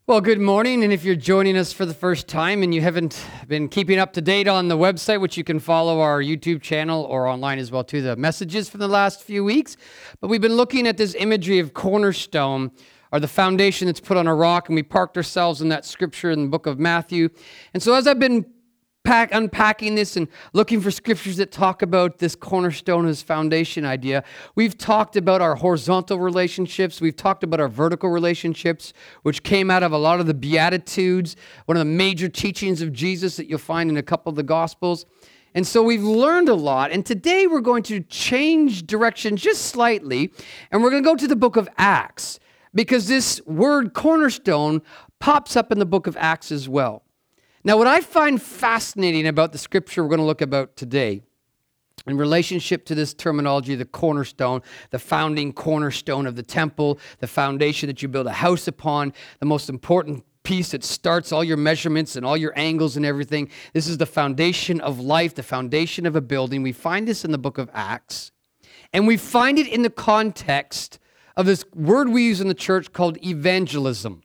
Well, good morning, and if you're joining us for the first time and you haven't been keeping up to date on the website, which you can follow our YouTube channel or online as well too, the messages from the last few weeks, but we've been looking at this imagery of cornerstone, or the foundation that's put on a rock, and we parked ourselves in that scripture in the book of Matthew. And so as I've been unpacking this and looking for scriptures that talk about this cornerstone as foundation idea, we've talked about our horizontal relationships. We've talked about our vertical relationships, which came out of a lot of the Beatitudes, one of the major teachings of Jesus that you'll find in a couple of the Gospels. And so we've learned a lot. And today we're going to change direction just slightly, and we're going to go to the book of Acts, because this word cornerstone pops up in the book of Acts as well. Now, what I find fascinating about the scripture we're going to look about today, in relationship to this terminology, the cornerstone, the founding cornerstone of the temple, the foundation that you build a house upon, the most important piece that starts all your measurements and all your angles and everything. This is the foundation of life, the foundation of a building. We find this in the book of Acts, and we find it in the context of this word we use in the church called evangelism,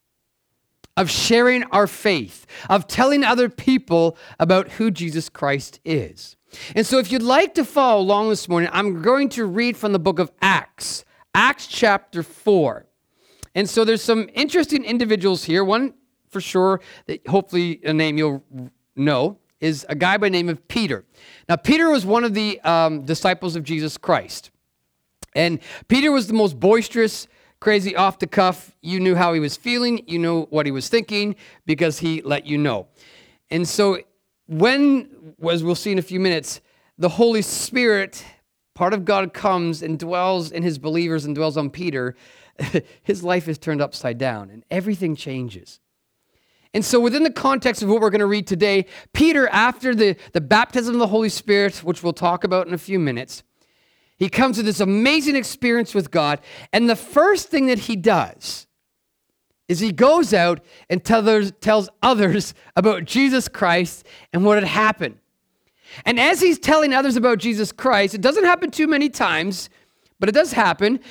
of sharing our faith, of telling other people about who Jesus Christ is. And so if you'd like to follow along this morning, I'm going to read from the book of Acts, Acts chapter 4. And so there's some interesting individuals here. One for sure, that hopefully a name you'll know, is a guy by the name of Peter. Now, Peter was one of the disciples of Jesus Christ. And Peter was the most boisterous, crazy, off the cuff. You knew how he was feeling. You knew what he was thinking because he let you know. And so when, as we'll see in a few minutes, the Holy Spirit, part of God, comes and dwells in his believers and dwells on Peter, his life is turned upside down and everything changes. And so within the context of what we're going to read today, Peter, after the baptism of the Holy Spirit, which we'll talk about in a few minutes, he comes to this amazing experience with God, and the first thing that he does is he goes out and tells others about Jesus Christ and what had happened. And as he's telling others about Jesus Christ, it doesn't happen too many times, but it does happen.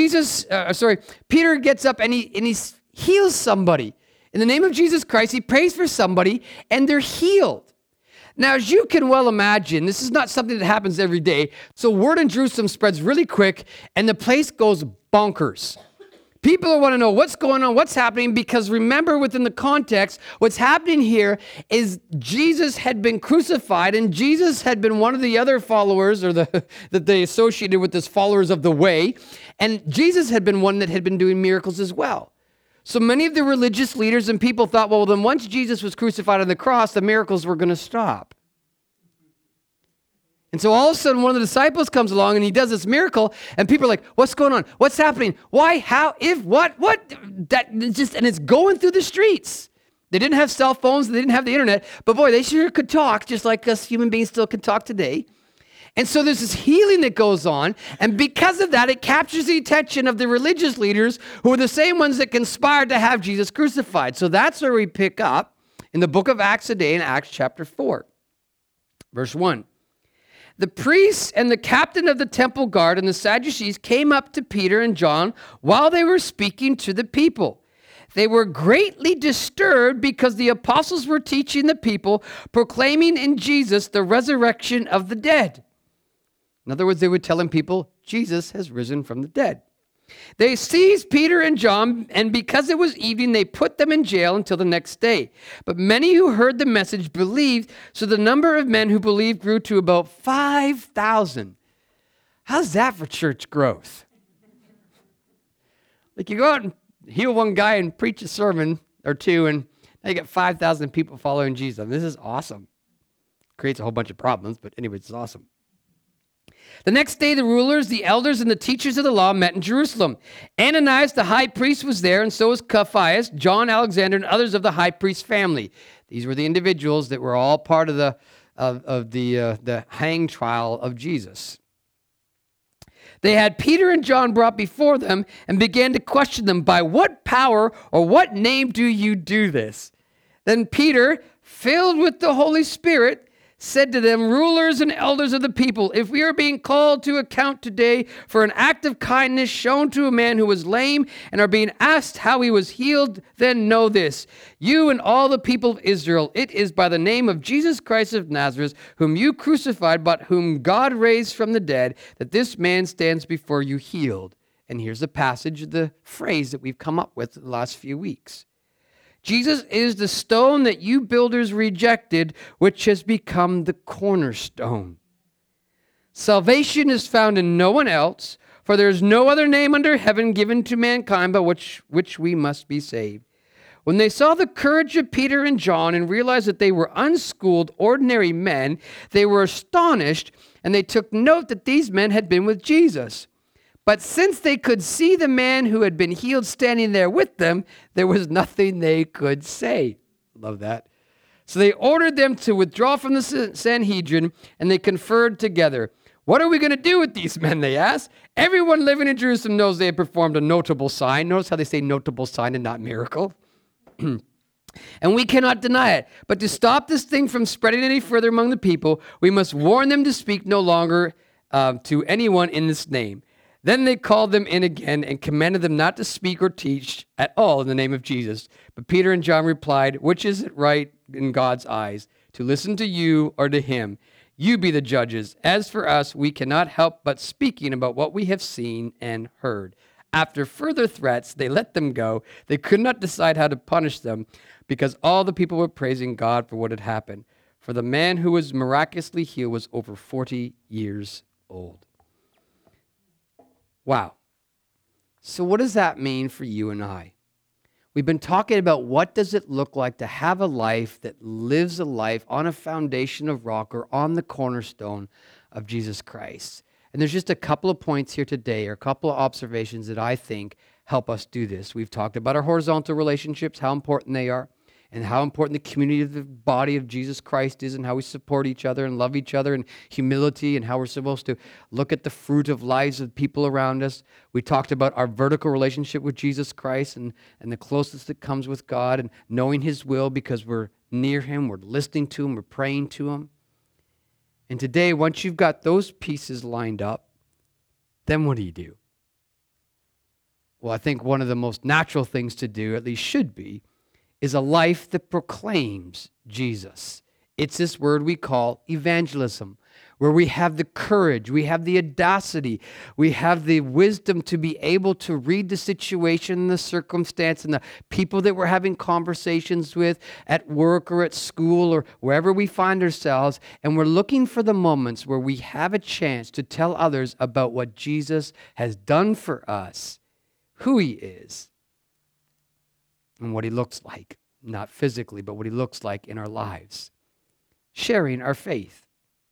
Peter gets up and he heals somebody. In the name of Jesus Christ, he prays for somebody, and they're healed. Now, as you can well imagine, this is not something that happens every day. So word in Jerusalem spreads really quick, and the place goes bonkers. People want to know what's going on, what's happening, because remember, within the context, what's happening here is Jesus had been crucified, and Jesus had been one of the other followers, or that they associated with as followers of the way, and Jesus had been one that had been doing miracles as well. So many of the religious leaders and people thought, well, then once Jesus was crucified on the cross, the miracles were going to stop. And so all of a sudden, one of the disciples comes along and he does this miracle, and people are like, what's going on? What's happening? Why? How? If? What? And it's going through the streets. They didn't have cell phones. They didn't have the internet. But boy, they sure could talk, just like us human beings still can talk today. And so there's this healing that goes on, and because of that, it captures the attention of the religious leaders, who are the same ones that conspired to have Jesus crucified. So that's where we pick up in the book of Acts today, in Acts chapter 4, verse 1. The priests and the captain of the temple guard and the Sadducees came up to Peter and John while they were speaking to the people. They were greatly disturbed because the apostles were teaching the people, proclaiming in Jesus the resurrection of the dead. In other words, they were telling people, Jesus has risen from the dead. They seized Peter and John, and because it was evening, they put them in jail until the next day. But many who heard the message believed, so the number of men who believed grew to about 5,000. How's that for church growth? Like, you go out and heal one guy and preach a sermon or two, and now you got 5,000 people following Jesus. This is awesome. Creates a whole bunch of problems, but anyway, it's awesome. The next day, the rulers, the elders, and the teachers of the law met in Jerusalem. Ananias, the high priest, was there, and so was Caiaphas, John, Alexander, and others of the high priest's family. These were the individuals that were all part of the hang trial of Jesus. They had Peter and John brought before them and began to question them, by what power or what name do you do this? Then Peter, filled with the Holy Spirit, said to them, rulers and elders of the people, if we are being called to account today for an act of kindness shown to a man who was lame and are being asked how he was healed, then know this, you and all the people of Israel, it is by the name of Jesus Christ of Nazareth, whom you crucified, but whom God raised from the dead, that this man stands before you healed. And here's the passage, the phrase that we've come up with the last few weeks. Jesus is the stone that you builders rejected, which has become the cornerstone. Salvation is found in no one else, for there is no other name under heaven given to mankind by which we must be saved. When they saw the courage of Peter and John and realized that they were unschooled, ordinary men, they were astonished, and they took note that these men had been with Jesus. But since they could see the man who had been healed standing there with them, there was nothing they could say. Love that. So they ordered them to withdraw from the Sanhedrin, and they conferred together. What are we going to do with these men, they asked. Everyone living in Jerusalem knows they had performed a notable sign. Notice how they say notable sign and not miracle. And we cannot deny it. But to stop this thing from spreading any further among the people, we must warn them to speak no longer to anyone in this name. Then they called them in again and commanded them not to speak or teach at all in the name of Jesus. But Peter and John replied, which is it right in God's eyes, to listen to you or to him? You be the judges. As for us, we cannot help but speaking about what we have seen and heard. After further threats, they let them go. They could not decide how to punish them because all the people were praising God for what had happened. For the man who was miraculously healed was over 40 years old. Wow. So what does that mean for you and I? We've been talking about what does it look like to have a life that lives a life on a foundation of rock or on the cornerstone of Jesus Christ. And there's just a couple of points here today, or a couple of observations that I think help us do this. We've talked about our horizontal relationships, how important they are, and how important the community of the body of Jesus Christ is, and how we support each other and love each other, and humility, and how we're supposed to look at the fruit of lives of people around us. We talked about our vertical relationship with Jesus Christ and the closeness that comes with God, and knowing his will because we're near him, we're listening to him, we're praying to him. And today, once you've got those pieces lined up, then what do you do? Well, I think one of the most natural things to do, at least should be, is a life that proclaims Jesus. It's this word we call evangelism, where we have the courage, we have the audacity, we have the wisdom to be able to read the situation, the circumstance, and the people that we're having conversations with at work or at school or wherever we find ourselves, and we're looking for the moments where we have a chance to tell others about what Jesus has done for us, who he is, and what he looks like, not physically, but what he looks like in our lives. Sharing our faith.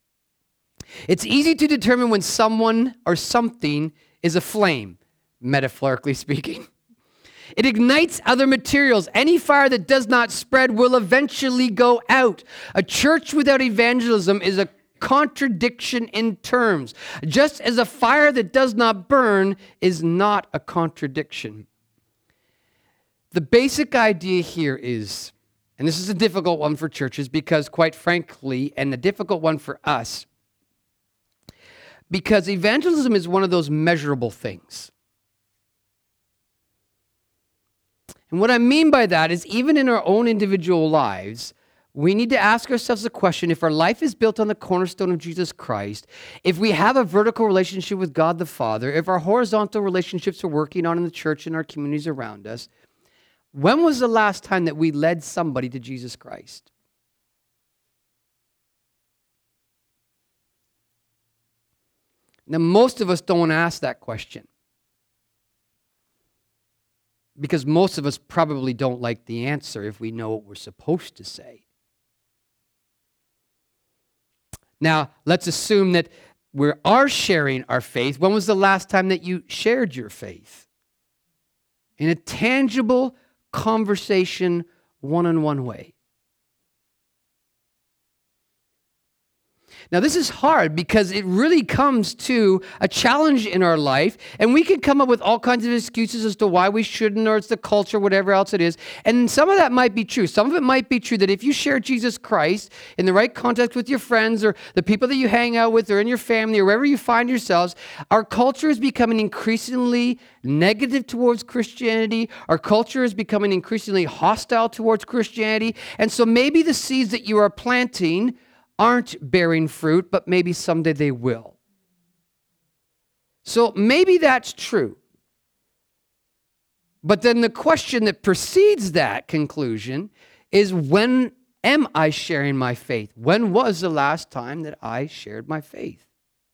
It's easy to determine when someone or something is a flame, metaphorically speaking. It ignites other materials. Any fire that does not spread will eventually go out. A church without evangelism is a contradiction in terms, just as a fire that does not burn is not a contradiction. The basic idea here is, and this is a difficult one for churches because, quite frankly, and a difficult one for us, because evangelism is one of those measurable things. And what I mean by that is even in our own individual lives, we need to ask ourselves the question, if our life is built on the cornerstone of Jesus Christ, if we have a vertical relationship with God the Father, if our horizontal relationships are working on in the church and our communities around us, when was the last time that we led somebody to Jesus Christ? Now, most of us don't ask that question because most of us probably don't like the answer if we know what we're supposed to say. Now, let's assume that we are sharing our faith. When was the last time that you shared your faith? In a tangible conversation, one-on-one way. Now, this is hard because it really comes to a challenge in our life, and we can come up with all kinds of excuses as to why we shouldn't, or it's the culture, whatever else it is. And some of that might be true. Some of it might be true that if you share Jesus Christ in the right context with your friends or the people that you hang out with or in your family or wherever you find yourselves, our culture is becoming increasingly negative towards Christianity. Our culture is becoming increasingly hostile towards Christianity. And so maybe the seeds that you are planting aren't bearing fruit, but maybe someday they will. So maybe that's true. But then the question that precedes that conclusion is, when am I sharing my faith? When was the last time that I shared my faith?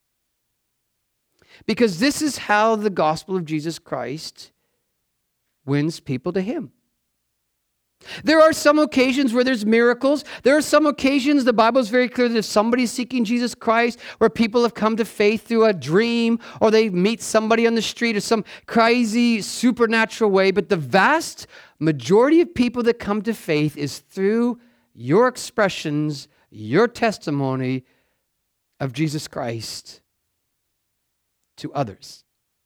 Because this is how the gospel of Jesus Christ wins people to Him. There are some occasions where there's miracles. There are some occasions, the Bible is very clear, that if somebody's seeking Jesus Christ, where people have come to faith through a dream, or they meet somebody on the street, or some crazy supernatural way. But the vast majority of people that come to faith is through your expressions, your testimony of Jesus Christ to others.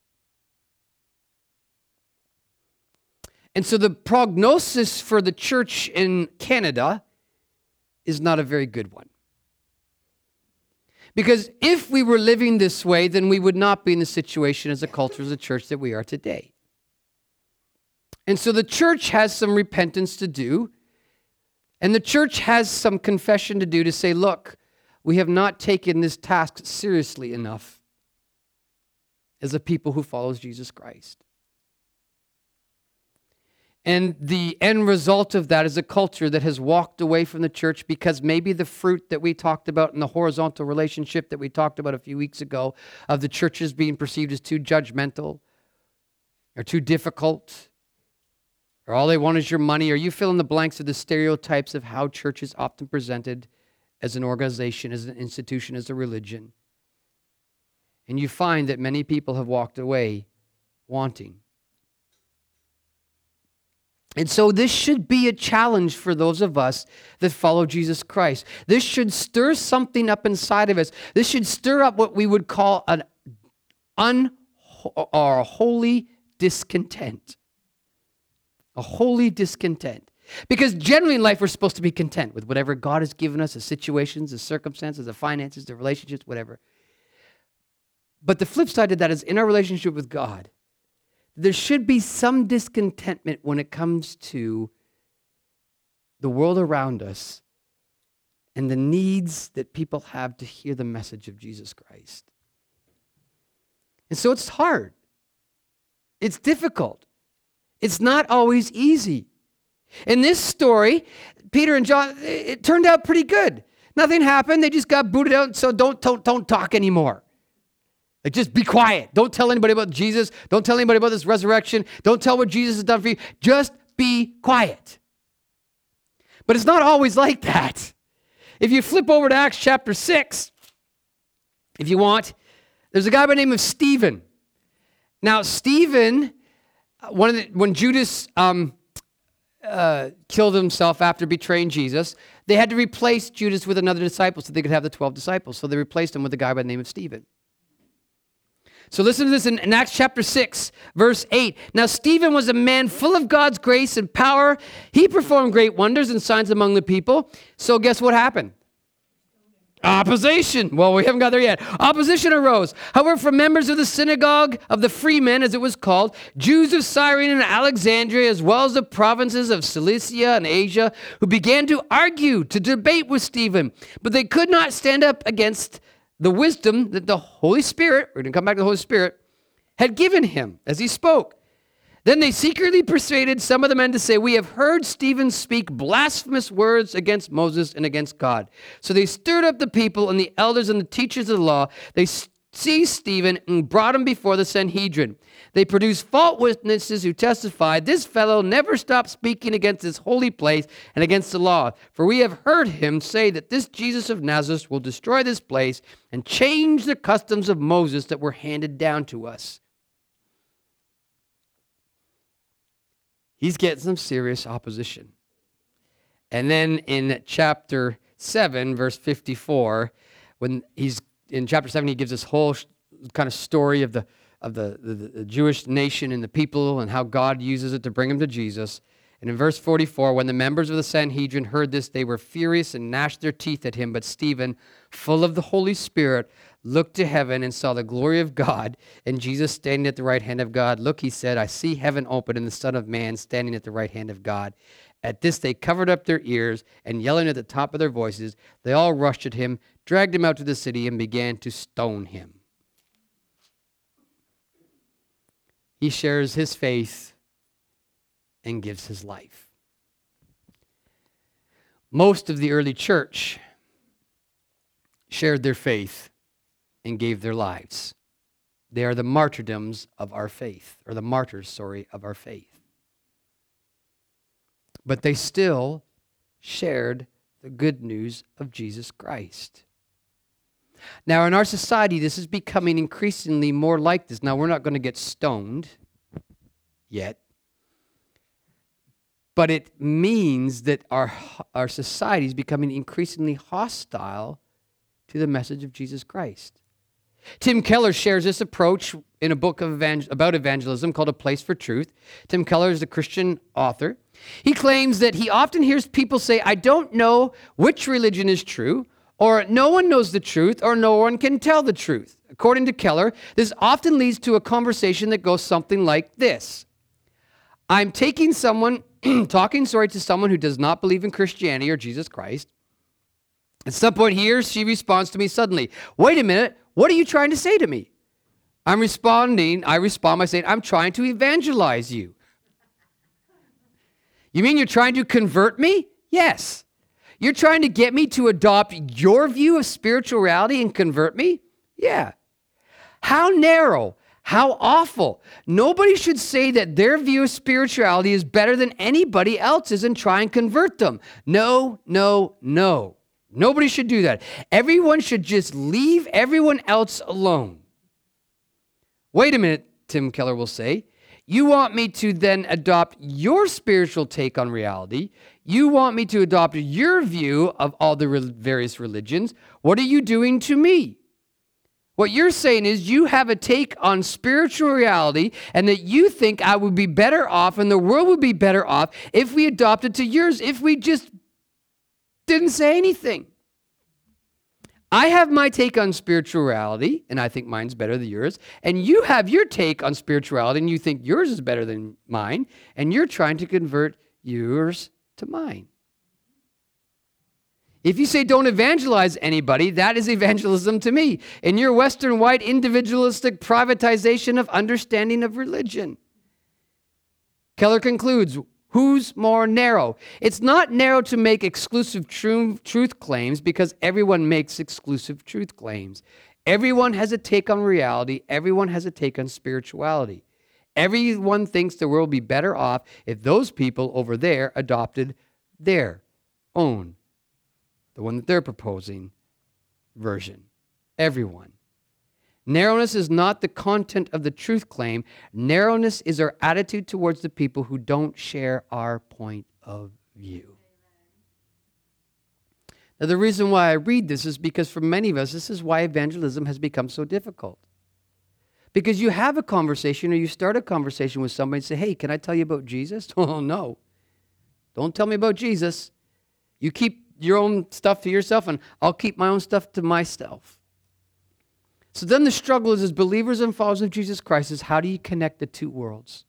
And so the prognosis for the church in Canada is not a very good one. Because if we were living this way, then we would not be in the situation as a culture, as a church that we are today. And so the church has some repentance to do, and the church has some confession to do, to say, look, we have not taken this task seriously enough as a people who follows Jesus Christ. And the end result of that is a culture that has walked away from the church because maybe the fruit that we talked about in the horizontal relationship that we talked about a few weeks ago, of the churches being perceived as too judgmental or too difficult, or all they want is your money, or you fill in the blanks of the stereotypes of how church is often presented as an organization, as an institution, as a religion. And you find that many people have walked away wanting. And so this should be a challenge for those of us that follow Jesus Christ. This should stir something up inside of us. This should stir up what we would call a holy discontent. A holy discontent. Because generally in life we're supposed to be content with whatever God has given us, the situations, the circumstances, the finances, the relationships, whatever. But the flip side of that is, in our relationship with God, there should be some discontentment when it comes to the world around us and the needs that people have to hear the message of Jesus Christ. And so it's hard. It's difficult. It's not always easy. In this story, Peter and John, it turned out pretty good. Nothing happened. They just got booted out, so don't talk anymore. Like, just be quiet. Don't tell anybody about Jesus. Don't tell anybody about this resurrection. Don't tell what Jesus has done for you. Just be quiet. But it's not always like that. If you flip over to Acts chapter 6, if you want, there's a guy by the name of Stephen. Now, Stephen, when Judas killed himself after betraying Jesus, they had to replace Judas with another disciple so they could have the 12 disciples. So they replaced him with a guy by the name of Stephen. So listen to this in Acts chapter 6, verse 8. Now Stephen was a man full of God's grace and power. He performed great wonders and signs among the people. So guess what happened? Opposition. Well, we haven't got there yet. Opposition arose. However, from members of the synagogue of the freemen, as it was called, Jews of Cyrene and Alexandria, as well as the provinces of Cilicia and Asia, who began to argue, to debate with Stephen. But they could not stand up against the wisdom that the Holy Spirit, we're going to come back to the Holy Spirit, had given him as he spoke. Then they secretly persuaded some of the men to say, "We have heard Stephen speak blasphemous words against Moses and against God." So they stirred up the people and the elders and the teachers of the law. They seized Stephen and brought him before the Sanhedrin. They produced false witnesses who testified, "This fellow never stopped speaking against this holy place and against the law. For we have heard him say that this Jesus of Nazareth will destroy this place and change the customs of Moses that were handed down to us." He's getting some serious opposition. And then in chapter 7, verse 54, when he's in chapter 7, he gives this whole kind of story of the Jewish nation and the people and how God uses it to bring them to Jesus. And in verse 44, when the members of the Sanhedrin heard this, they were furious and gnashed their teeth at him. But Stephen, full of the Holy Spirit, looked to heaven and saw the glory of God and Jesus standing at the right hand of God. Look, he said, I see heaven open and the Son of Man standing at the right hand of God. At this, they covered up their ears and yelling at the top of their voices, they all rushed at him, dragged him out to the city, and began to stone him. He shares his faith and gives his life. Most of the early church shared their faith and gave their lives. They are the martyrdoms of our faith, or the martyrs, of our faith. But they still shared the good news of Jesus Christ. Now, in our society, this is becoming increasingly more like this. Now, we're not going to get stoned yet, but it means that our society is becoming increasingly hostile to the message of Jesus Christ. Tim Keller shares this approach in a book about evangelism called A Place for Truth. Tim Keller is a Christian author. He claims that he often hears people say, I don't know which religion is true, or no one knows the truth, or no one can tell the truth. According to Keller, this often leads to a conversation that goes something like this. I'm talking to someone who does not believe in Christianity or Jesus Christ. At some point he or she responds to me suddenly, wait a minute, what are you trying to say to me? I respond by saying, I'm trying to evangelize you. You mean you're trying to convert me? Yes. You're trying to get me to adopt your view of spiritual reality and convert me? Yeah. How narrow, how awful. Nobody should say that their view of spirituality is better than anybody else's and try and convert them. No, no, no. Nobody should do that. Everyone should just leave everyone else alone. Wait a minute, Tim Keller will say. You want me to then adopt your spiritual take on reality. You want me to adopt your view of all the various religions. What are you doing to me? What you're saying is you have a take on spiritual reality and that you think I would be better off and the world would be better off if we adopted to yours, if we just didn't say anything. I have my take on spirituality, and I think mine's better than yours, and you have your take on spirituality, and you think yours is better than mine, and you're trying to convert yours to mine. If you say don't evangelize anybody, that is evangelism to me, in your Western white individualistic privatization of understanding of religion. Keller concludes, who's more narrow? It's not narrow to make exclusive truth claims because everyone makes exclusive truth claims. Everyone has a take on reality. Everyone has a take on spirituality. Everyone thinks the world would be better off if those people over there adopted their own, the one that they're proposing, version. Everyone. Narrowness is not the content of the truth claim. Narrowness is our attitude towards the people who don't share our point of view. Now, the reason why I read this is because for many of us, this is why evangelism has become so difficult. Because you have a conversation or you start a conversation with somebody and say, hey, can I tell you about Jesus? Oh, no. Don't tell me about Jesus. You keep your own stuff to yourself and I'll keep my own stuff to myself. So then the struggle is, as believers and followers of Jesus Christ, is how do you connect the two worlds?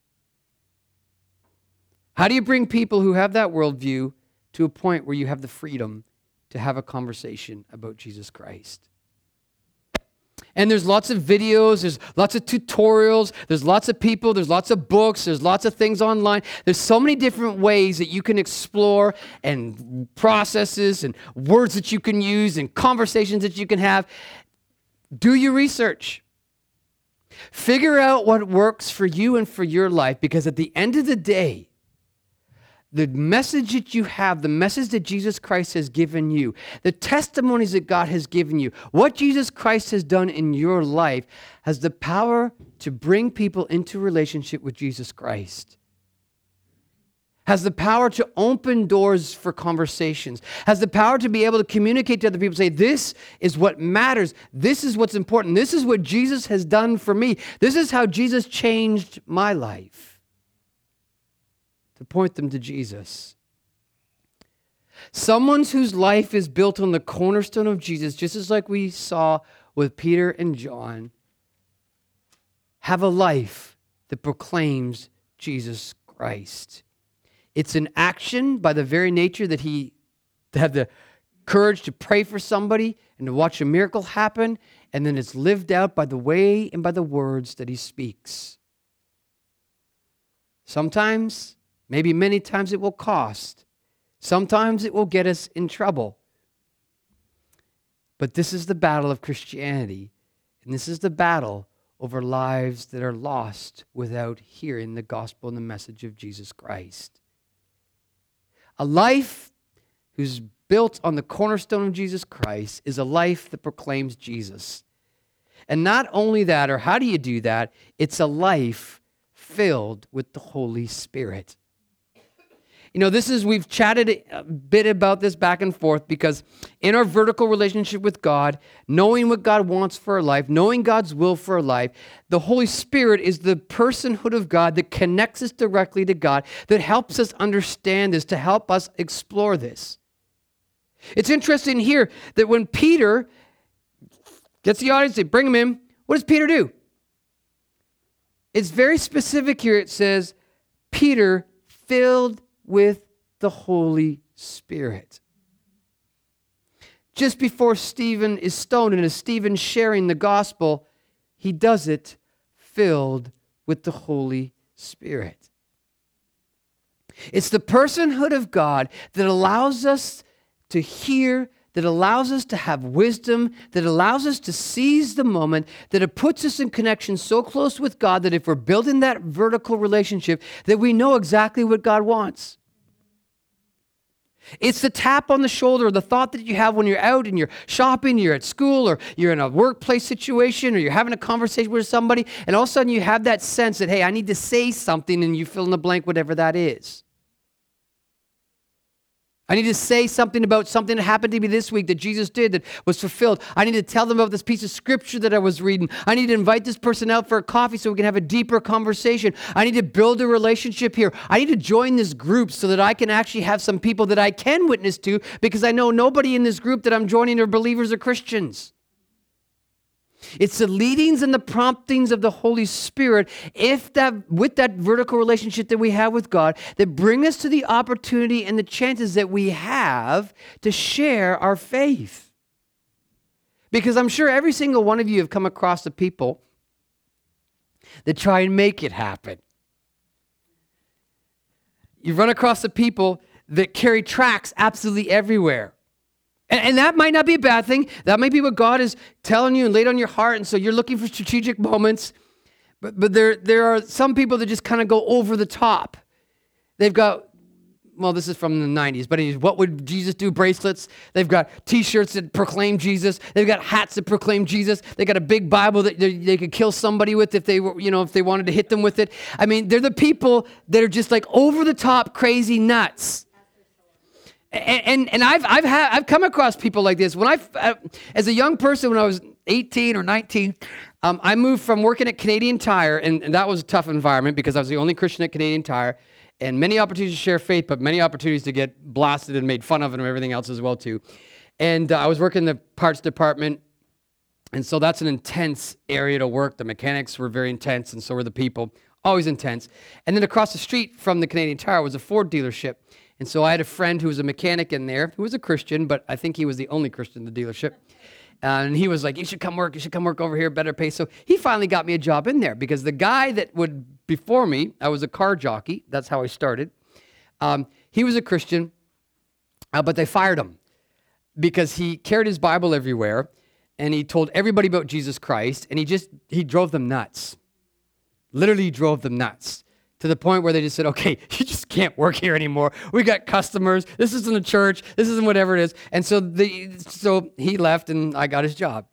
How do you bring people who have that worldview to a point where you have the freedom to have a conversation about Jesus Christ? And there's lots of videos, there's lots of tutorials, there's lots of people, there's lots of books, there's lots of things online. There's so many different ways that you can explore and processes and words that you can use and conversations that you can have. Do your research. Figure out what works for you and for your life, because at the end of the day, the message that you have, the message that Jesus Christ has given you, the testimonies that God has given you, what Jesus Christ has done in your life has the power to bring people into relationship with Jesus Christ. has the power to open doors for conversations, has the power to be able to communicate to other people, say, this is what matters. This is what's important. This is what Jesus has done for me. This is how Jesus changed my life. To point them to Jesus. Someone whose life is built on the cornerstone of Jesus, just as like we saw with Peter and John, have a life that proclaims Jesus Christ. It's an action by the very nature that he had the courage to pray for somebody and to watch a miracle happen, and then it's lived out by the way and by the words that he speaks. Sometimes, maybe many times, it will cost. Sometimes it will get us in trouble. But this is the battle of Christianity, and this is the battle over lives that are lost without hearing the gospel and the message of Jesus Christ. A life who's built on the cornerstone of Jesus Christ is a life that proclaims Jesus. And not only that, or how do you do that? It's a life filled with the Holy Spirit. You know, we've chatted a bit about this back and forth because in our vertical relationship with God, knowing what God wants for our life, knowing God's will for our life, the Holy Spirit is the personhood of God that connects us directly to God, that helps us understand this, to help us explore this. It's interesting here that when Peter gets the audience, they bring him in, what does Peter do? It's very specific here. It says, Peter filled with the Holy Spirit. Just before Stephen is stoned, and as Stephen's sharing the gospel, he does it filled with the Holy Spirit. It's the personhood of God that allows us to hear, that allows us to have wisdom, that allows us to seize the moment, that it puts us in connection so close with God that if we're building that vertical relationship, that we know exactly what God wants. It's the tap on the shoulder, the thought that you have when you're out and you're shopping, you're at school, or you're in a workplace situation, or you're having a conversation with somebody, and all of a sudden you have that sense that, hey, I need to say something, and you fill in the blank, whatever that is. I need to say something about something that happened to me this week that Jesus did that was fulfilled. I need to tell them about this piece of scripture that I was reading. I need to invite this person out for a coffee so we can have a deeper conversation. I need to build a relationship here. I need to join this group so that I can actually have some people that I can witness to, because I know nobody in this group that I'm joining are believers or Christians. It's the leadings and the promptings of the Holy Spirit, with that vertical relationship that we have with God, that bring us to the opportunity and the chances that we have to share our faith. Because I'm sure every single one of you have come across the people that try and make it happen. You run across the people that carry tracts absolutely everywhere. And that might not be a bad thing. That might be what God is telling you and laid on your heart. And so you're looking for strategic moments. But there are some people that just kind of go over the top. They've got, well, this is from the 90s, but anyways, what would Jesus do? Bracelets. They've got T-shirts that proclaim Jesus. They've got hats that proclaim Jesus. They got a big Bible that they could kill somebody with if they were, if they wanted to hit them with it. I mean, they're the people that are just like over the top, crazy nuts. And I've come across people like this. When as a young person, when I was 18 or 19, I moved from working at Canadian Tire, and that was a tough environment because I was the only Christian at Canadian Tire, and many opportunities to share faith, but many opportunities to get blasted and made fun of and everything else as well too. And I was working in the parts department, and so that's an intense area to work. The mechanics were very intense, and so were the people, always intense. And then across the street from the Canadian Tire was a Ford dealership. And so I had a friend who was a mechanic in there, who was a Christian, but I think he was the only Christian in the dealership. And he was like, you should come work over here, better pay. So he finally got me a job in there because the guy that would, before me, I was a car jockey. That's how I started. He was a Christian, but they fired him because he carried his Bible everywhere and he told everybody about Jesus Christ, and he drove them nuts. Literally drove them nuts. To the point where they just said, okay, you just can't work here anymore. We got customers. This isn't a church. This isn't whatever it is. And so he left and I got his job.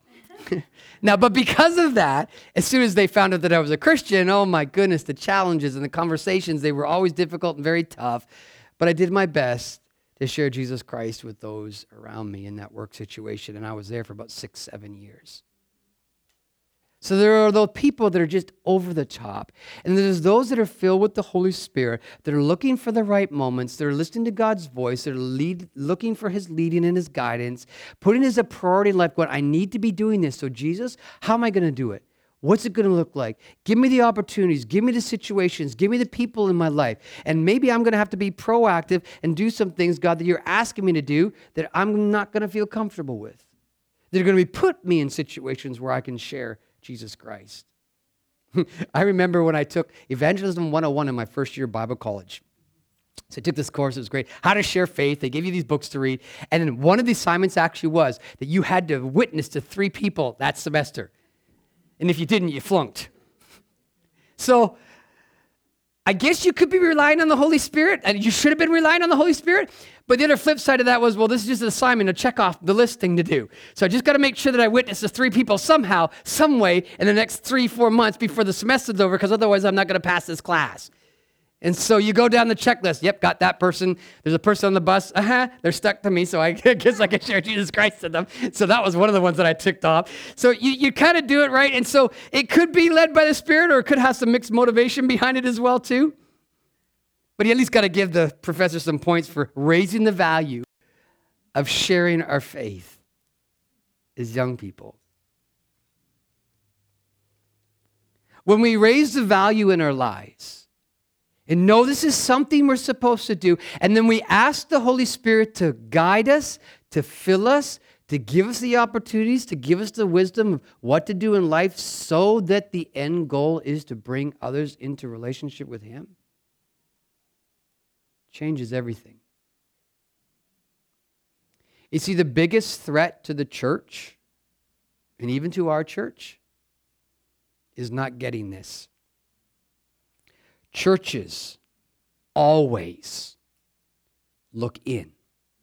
Now, but because of that, as soon as they found out that I was a Christian, oh my goodness, the challenges and the conversations, they were always difficult and very tough. But I did my best to share Jesus Christ with those around me in that work situation. And I was there for about 6-7 years. So there are those people that are just over the top. And there's those that are filled with the Holy Spirit, that are looking for the right moments, that are listening to God's voice, that are looking for his leading and his guidance, putting as a priority in life, going, I need to be doing this. So Jesus, how am I going to do it? What's it going to look like? Give me the opportunities. Give me the situations. Give me the people in my life. And maybe I'm going to have to be proactive and do some things, God, that you're asking me to do that I'm not going to feel comfortable with. They're going to put me in situations where I can share Jesus Christ. I remember when I took Evangelism 101 in my first year of Bible college. So I took this course. It was great. How to share faith. They gave you these books to read. And then one of the assignments actually was that you had to witness to 3 people that semester. And if you didn't, you flunked. So I guess you could be relying on the Holy Spirit, and you should have been relying on the Holy Spirit. But the other flip side of that was, well, this is just an assignment, a check off the list thing to do. So I just got to make sure that I witness to 3 people somehow, some way in the next 3-4 months before the semester's over, because otherwise I'm not going to pass this class. And so you go down the checklist. Yep, got that person. There's a person on the bus. They're stuck to me, so I guess I can share Jesus Christ to them. So that was one of the ones that I ticked off. So you kind of do it right. And so it could be led by the Spirit, or it could have some mixed motivation behind it as well, too. But you at least got to give the professor some points for raising the value of sharing our faith as young people. When we raise the value in our lives, and know this is something we're supposed to do, and then we ask the Holy Spirit to guide us, to fill us, to give us the opportunities, to give us the wisdom of what to do in life so that the end goal is to bring others into relationship with Him. Changes everything. You see, the biggest threat to the church, and even to our church, is not getting this. Churches always look in.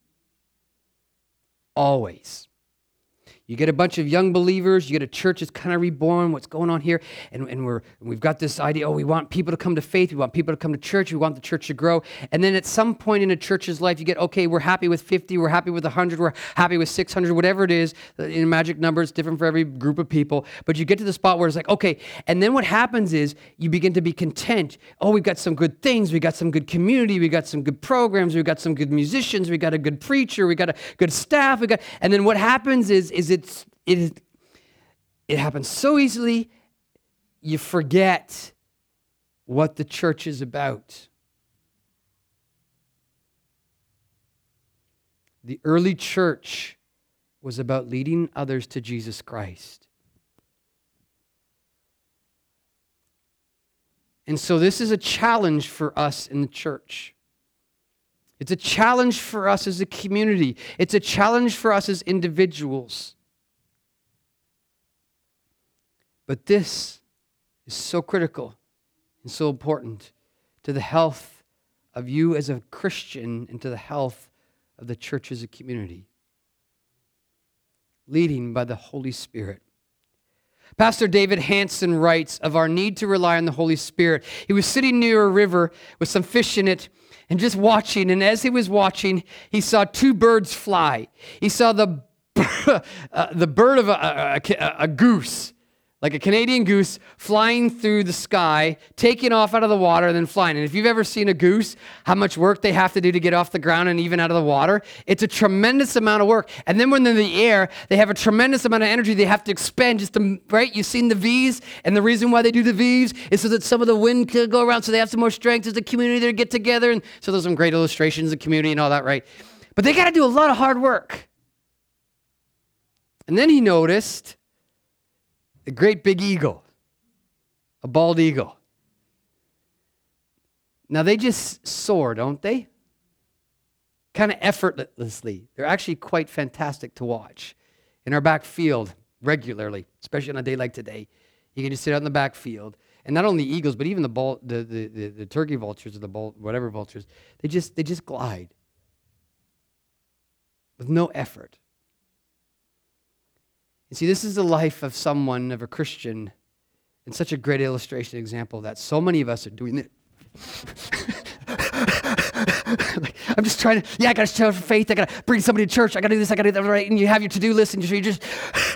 Always. You get a bunch of young believers, you get a church that's kind of reborn, what's going on here, and we've got this idea, we want people to come to faith, we want people to come to church, we want the church to grow, and then at some point in a church's life, you get, okay, we're happy with 50, we're happy with 100, we're happy with 600, whatever it is, in magic numbers, different for every group of people, but you get to the spot where it's like, okay, and then what happens is, you begin to be content. Oh, we've got some good things, we got some good community, we got some good programs, we got some good musicians, we got a good preacher, we got a good staff, and then what happens is it happens so easily, you forget what the church is about. The early church was about leading others to Jesus Christ. And so this is a challenge for us in the church. It's a challenge for us as a community. It's a challenge for us as individuals. But this is so critical and so important to the health of you as a Christian and to the health of the church as a community. Leading by the Holy Spirit. Pastor David Hansen writes of our need to rely on the Holy Spirit. He was sitting near a river with some fish in it and just watching. And as he was watching, he saw 2 birds fly. He saw the bird of a goose, like a Canadian goose, flying through the sky, taking off out of the water and then flying. And if you've ever seen a goose, how much work they have to do to get off the ground and even out of the water, it's a tremendous amount of work. And then when they're in the air, they have a tremendous amount of energy they have to expend just to, right? You've seen the V's, and the reason why they do the V's is so that some of the wind could go around, so they have some more strength as a community to get together. And so there's some great illustrations of community and all that, right? But they got to do a lot of hard work. And then he noticed a great big eagle, a bald eagle. Now they just soar, don't they? Kind of effortlessly. They're actually quite fantastic to watch. In our back field, regularly, especially on a day like today, you can just sit out in the back field, and not only eagles, but even the turkey vultures or the whatever vultures, they just glide with no effort. You see, this is the life of someone, of a Christian, and such a great illustration example that so many of us are doing it. Like, I'm just trying to, I got to show faith. I got to bring somebody to church. I got to do this. I got to do that, right? And you have your to-do list, and you just,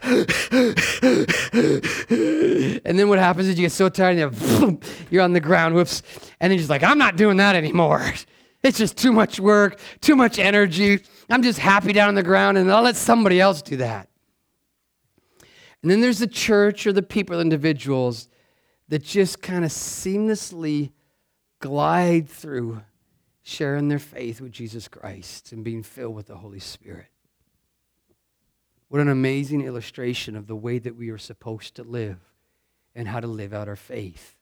and then what happens is you get so tired, and you're on the ground, whoops, and then you're just like, I'm not doing that anymore. It's just too much work, too much energy. I'm just happy down on the ground, and I'll let somebody else do that. And then there's the church or the people, individuals that just kind of seamlessly glide through sharing their faith with Jesus Christ and being filled with the Holy Spirit. What an amazing illustration of the way that we are supposed to live and how to live out our faith.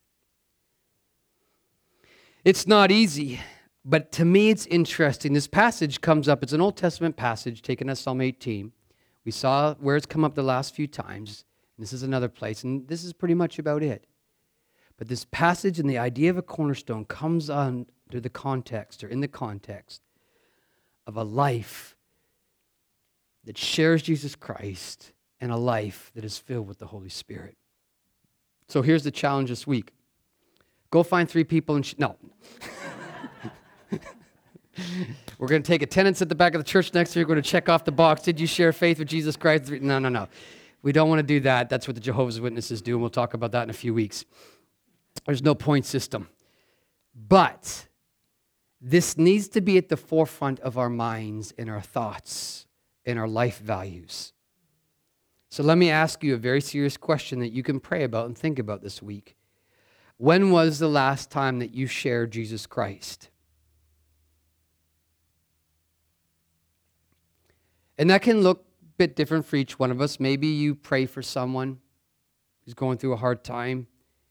It's not easy, but to me it's interesting. This passage comes up. It's an Old Testament passage taken as Psalm 18. We saw where it's come up the last few times. And this is another place, and this is pretty much about it. But this passage and the idea of a cornerstone comes under the context, or in the context, of a life that shares Jesus Christ and a life that is filled with the Holy Spirit. So here's the challenge this week. Go find 3 people and... No. We're going to take attendance at the back of the church next year. We're going to check off the box. Did you share faith with Jesus Christ? No. We don't want to do that. That's what the Jehovah's Witnesses do, and we'll talk about that in a few weeks. There's no point system. But this needs to be at the forefront of our minds and our thoughts and our life values. So let me ask you a very serious question that you can pray about and think about this week. When was the last time that you shared Jesus Christ? And that can look a bit different for each one of us. Maybe you pray for someone who's going through a hard time.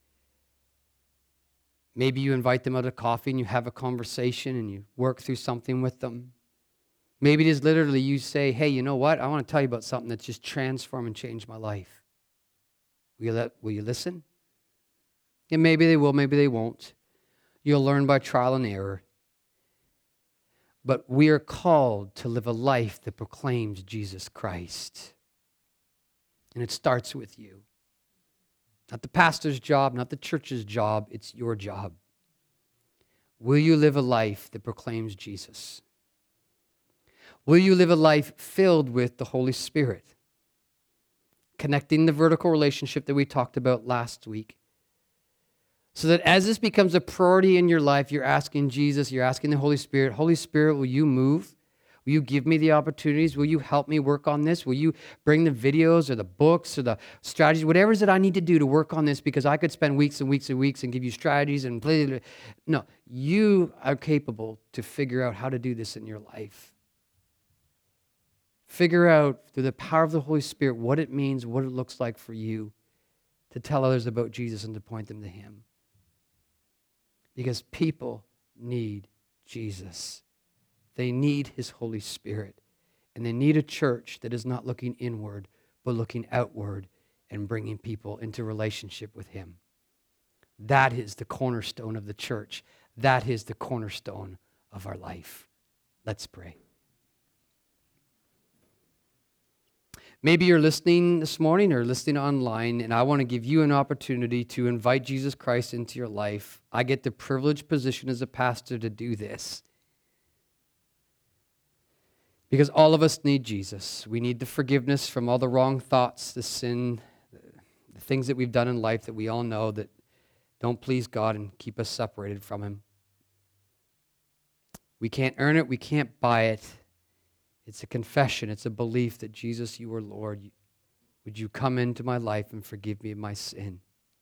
Maybe you invite them out to coffee and you have a conversation and you work through something with them. Maybe it is literally you say, hey, you know what? I want to tell you about something that's just transformed and changed my life. Will you listen? And maybe they will, maybe they won't. You'll learn by trial and error. But we are called to live a life that proclaims Jesus Christ. And it starts with you. Not the pastor's job, not the church's job, it's your job. Will you live a life that proclaims Jesus? Will you live a life filled with the Holy Spirit? Connecting the vertical relationship that we talked about last week. So that as this becomes a priority in your life, you're asking Jesus, you're asking the Holy Spirit, Holy Spirit, will you move? Will you give me the opportunities? Will you help me work on this? Will you bring the videos or the books or the strategies, whatever it is that I need to do to work on this, because I could spend weeks and weeks and weeks and give you strategies and blah, blah, blah. No, you are capable to figure out how to do this in your life. Figure out through the power of the Holy Spirit what it means, what it looks like for you to tell others about Jesus and to point them to Him. Because people need Jesus. They need His Holy Spirit. And they need a church that is not looking inward, but looking outward and bringing people into relationship with Him. That is the cornerstone of the church. That is the cornerstone of our life. Let's pray. Maybe you're listening this morning or listening online, and I want to give you an opportunity to invite Jesus Christ into your life. I get the privileged position as a pastor to do this. Because all of us need Jesus. We need the forgiveness from all the wrong thoughts, the sin, the things that we've done in life that we all know that don't please God and keep us separated from Him. We can't earn it. We can't buy it. It's a confession. It's a belief that Jesus, you are Lord. Would you come into my life and forgive me of my sin?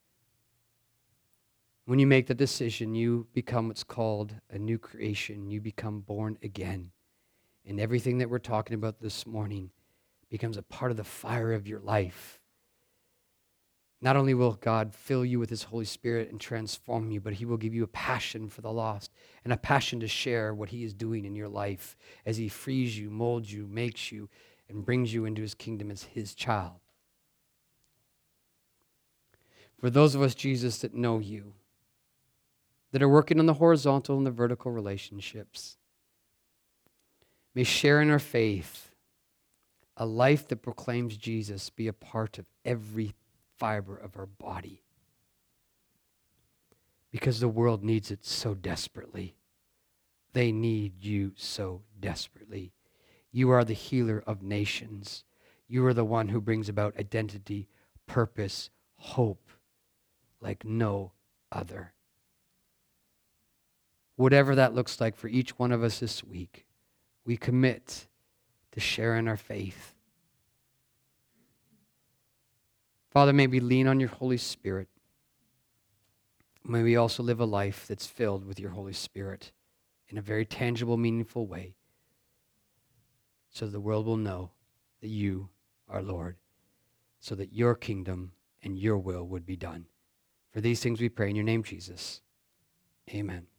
When you make the decision, you become what's called a new creation. You become born again. And everything that we're talking about this morning becomes a part of the fire of your life. Not only will God fill you with His Holy Spirit and transform you, but He will give you a passion for the lost and a passion to share what He is doing in your life as He frees you, molds you, makes you, and brings you into His kingdom as His child. For those of us, Jesus, that know you, that are working on the horizontal and the vertical relationships, may share in our faith a life that proclaims Jesus be a part of every fiber of our body. Because the world needs it so desperately. They need you so desperately. You are the healer of nations. You are the one who brings about identity, purpose, hope like no other. Whatever that looks like for each one of us this week, we commit to sharing our faith. Father, may we lean on your Holy Spirit. May we also live a life that's filled with your Holy Spirit in a very tangible, meaningful way, so the world will know that you are Lord, so that your kingdom and your will would be done. For these things we pray in your name, Jesus. Amen.